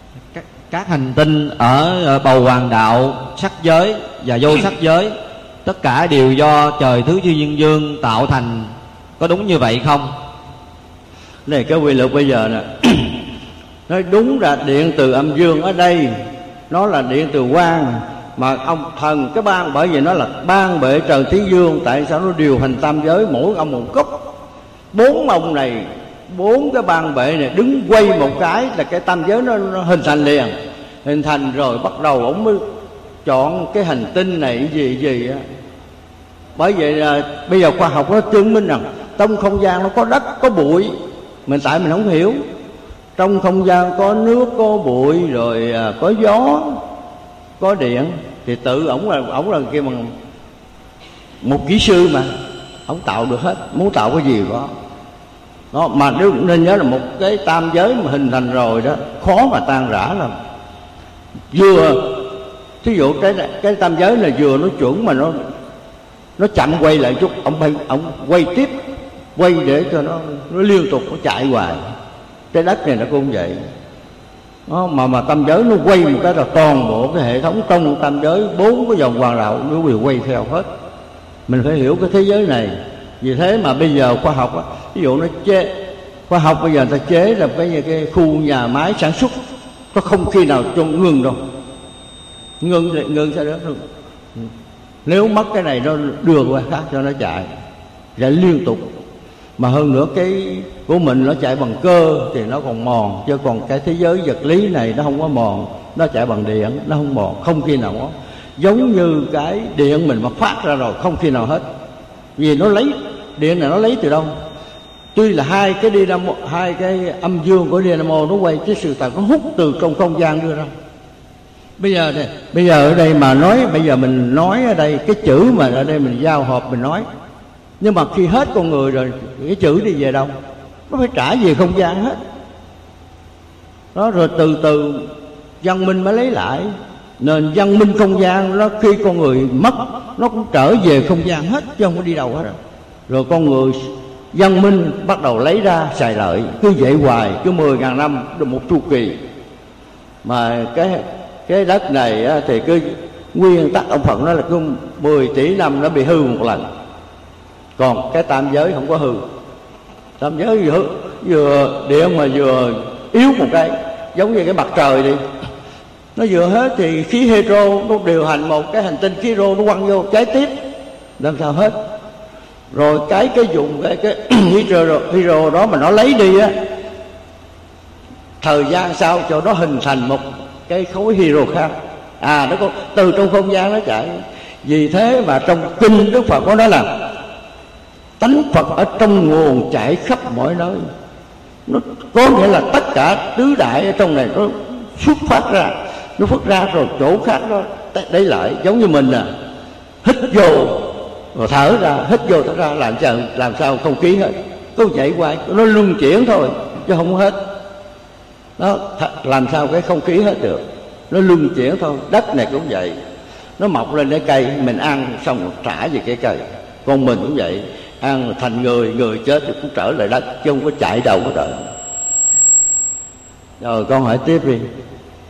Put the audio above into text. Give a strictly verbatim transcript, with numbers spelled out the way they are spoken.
các, các hành tinh ở bầu hoàng đạo, sắc giới và vô sắc giới, tất cả đều do trời Tứ Chi Nhân Dương tạo thành, có đúng như vậy không? Này cái quy luật bây giờ nè nói đúng là điện từ âm dương ở đây nó là điện từ quang, mà ông thần cái ban, bởi vì nó là ban bệ trời Tứ Dương, tại sao nó điều hành tam giới mỗi ông một cốc. Bốn ông này, bốn cái ban bệ này đứng quay một cái là cái tam giới nó, nó hình thành liền. Hình thành rồi bắt đầu ông mới chọn cái hành tinh này gì gì á. Bởi vậy là bây giờ khoa học nó chứng minh rằng trong không gian nó có đất, có bụi, mình tại mình không hiểu. Trong không gian có nước, có bụi, rồi có gió, có điện, thì tự ổng là ổng là kia bằng một kỹ sư mà ổng tạo được hết, muốn tạo cái gì có đó. Mà nếu nên nhớ là một cái tam giới mà hình thành rồi đó khó mà tan rã lắm. Vừa thí dụ cái cái tam giới này vừa nó chuẩn mà nó nó chậm quay lại chút, ông bay ông quay tiếp, quay để cho nó nó liên tục nó chạy hoài. Cái đất này nó cũng vậy đó, mà mà tam giới nó quay một cái là toàn bộ cái hệ thống trong tam giới bốn cái vòng hoàng đạo nó đều quay theo hết. Mình phải hiểu cái thế giới này. Vì thế mà bây giờ khoa học á, ví dụ nó chế khoa học bây giờ người ta chế ra cái cái khu nhà máy sản xuất, có không khi nào cho ngừng đâu. Ngừng thì ngừng sao đó. Nếu mất cái này nó đưa qua khác cho nó chạy, chạy liên tục. Mà hơn nữa cái của mình nó chạy bằng cơ thì nó còn mòn, chứ còn cái thế giới vật lý này nó không có mòn, nó chạy bằng điện, nó không mòn, không khi nào có. Giống như cái điện mình mà phát ra rồi không khi nào hết. Vì nó lấy điện này nó lấy từ đâu? Tuy là hai cái dynamo, hai cái âm dương của dynamo nó quay, cái sự thật nó hút từ trong không gian đưa ra. Bây giờ này, bây giờ ở đây mà nói, bây giờ mình nói ở đây cái chữ mà ở đây mình giao hợp mình nói, nhưng mà khi hết con người rồi cái chữ đi về đâu? Nó phải trả về không gian hết đó. Rồi từ từ văn minh mới lấy lại. Nên văn minh không gian nó khi con người mất nó cũng trở về không gian hết, chứ không có đi đâu hết rồi. Rồi con người văn minh bắt đầu lấy ra xài lợi, cứ vậy hoài, cứ mười ngàn năm được một chu kỳ. Mà cái cái đất này á, thì cứ nguyên tắc ông Phật nói là cứ mười tỷ năm nó bị hư một lần. Còn cái tam giới không có hư. Tam giới vừa, vừa điện mà vừa yếu một cái, giống như cái mặt trời đi, nó vừa hết thì khí hydro nó điều hành một cái hành tinh khí hydro nó quăng vô cháy tiếp, làm sao hết. Rồi cái cái dùng cái cái hydro, hydro đó mà nó lấy đi á, thời gian sau cho nó hình thành một cái khối hydro khác, à nó có từ trong không gian nó chạy. Vì thế mà trong kinh Đức Phật có nói là tánh Phật ở trong nguồn chạy khắp mọi nơi. Nó có nghĩa là tất cả tứ đại ở trong này nó xuất phát ra, nó phát ra rồi chỗ khác nó đấy lại. Giống như mình à, hít vô rồi thở ra, hít vô thở ra, làm sao làm sao không khí hết, cứ chạy qua nó luân chuyển thôi chứ không hết. Nó làm sao cái không khí hết được, nó luân chuyển thôi. Đất này cũng vậy, nó mọc lên cái cây mình ăn xong rồi trả về cái cây. Con mình cũng vậy, ăn thành người, người chết thì cũng trở lại đất, chứ không có chạy đâu có đợi. Rồi con hỏi tiếp đi.